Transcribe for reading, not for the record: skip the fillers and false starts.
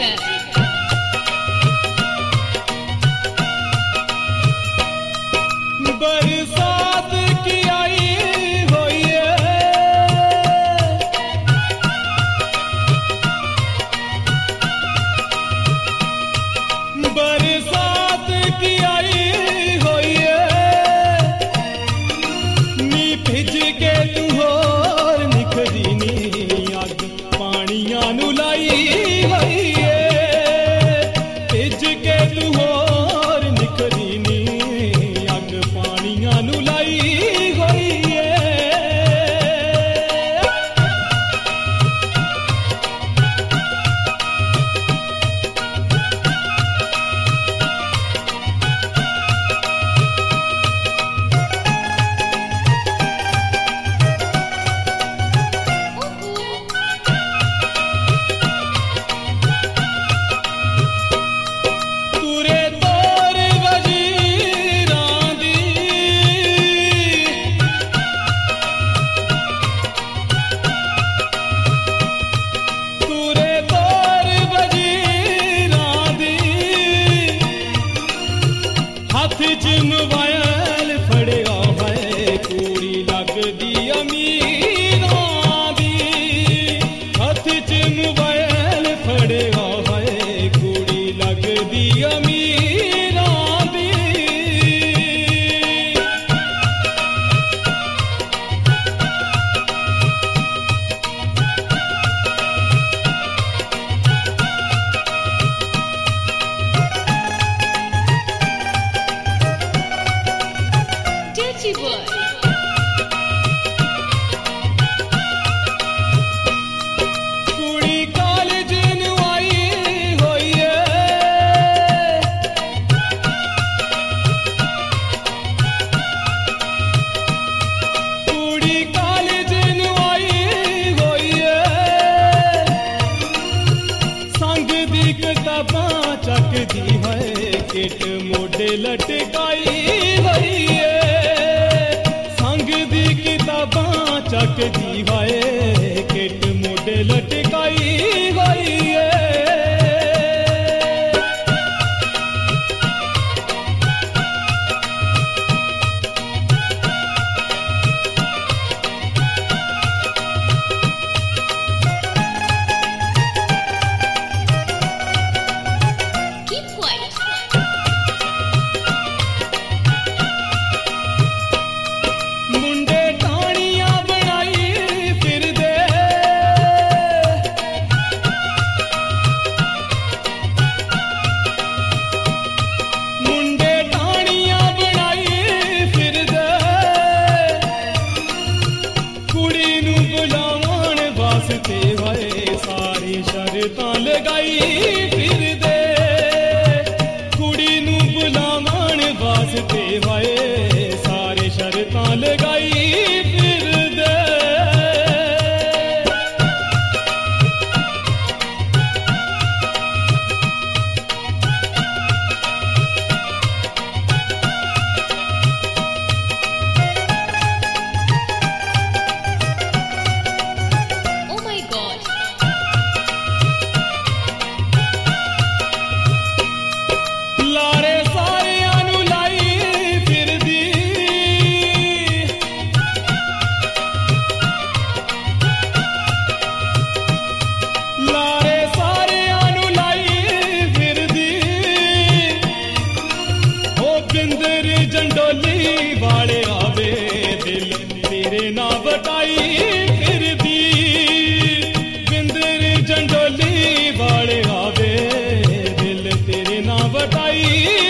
है। बरसात की आई हुई है, बरसात की आई हुई है, नी भिज के तू होर निखरी नी अग पानियां नू लाई हुई है, भिज के तू होर निखरी नी अग पानियां नू लाई हुई है। तुरे तोर वजीरां दी, तुरे तोर वजीरां दी, हथ च मोबाइल फड़िया है, कुड़ी लगदी अमीरां दी, हथ च मोबाइल फड़िया है, कुड़ी लगदी अमीरां दी। Dirty boy. कुड़ी कॉलेज नू आई होई है, कुड़ी कॉलेज नू आई होई है, संग दी किताबां चकदी है, किट मोढे लटकाई होई है, संग दी किताबां चकदी है, किट मोढे लटकाई होई है। Keep quiet. मुंडे टाणियां बनाई फिरदे, मुंडे टाणियां बनाई फिरदे, कुड़ी नू बुलावन वास्ते होए सारी शर्तां लगाई फिरदे, कुड़ी नू बुलावन वास्ते होए सारे शर्तां लगाई फिरदे। Oh my God. लारे सारियां नू लाई फिरदी, लारे सारियां नू लाई फिरदी, ओ बिंदर जंडोली वाले आवे दिल तेरे ना बटाई फिरदी, बिंदर जंडोली वाले आवे दिल तेरे ना बटाई